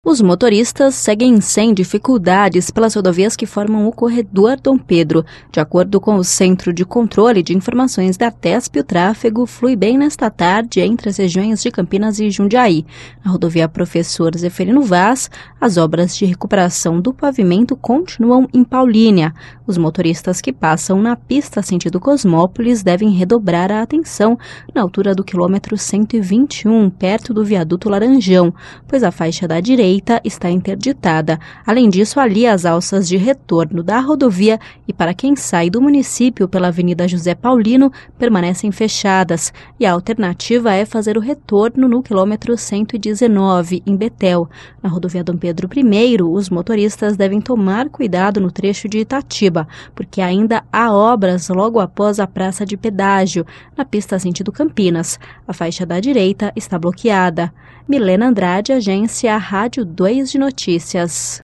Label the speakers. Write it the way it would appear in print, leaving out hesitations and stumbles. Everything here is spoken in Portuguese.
Speaker 1: Os motoristas seguem sem dificuldades pelas rodovias que formam o corredor Dom Pedro. De acordo com o Centro de Controle de Informações da TESP, o tráfego flui bem nesta tarde entre as regiões de Campinas e Jundiaí. Na rodovia Professor Zeferino Vaz, as obras de recuperação do pavimento continuam em Paulínia. Os motoristas que passam na pista sentido Cosmópolis devem redobrar a atenção na altura do quilômetro 121, perto do viaduto Laranjão, pois a faixa da direita está interditada. Além disso, ali as alças de retorno da rodovia e para quem sai do município pela Avenida José Paulino permanecem fechadas e a alternativa é fazer o retorno no quilômetro 119, em Betel. Na rodovia Dom Pedro I, os motoristas devem tomar cuidado no trecho de Itatiba, porque ainda há obras logo após a praça de pedágio, na pista sentido Campinas. A faixa da direita está bloqueada. Milena Andrade, agência Rádio 2 de Notícias.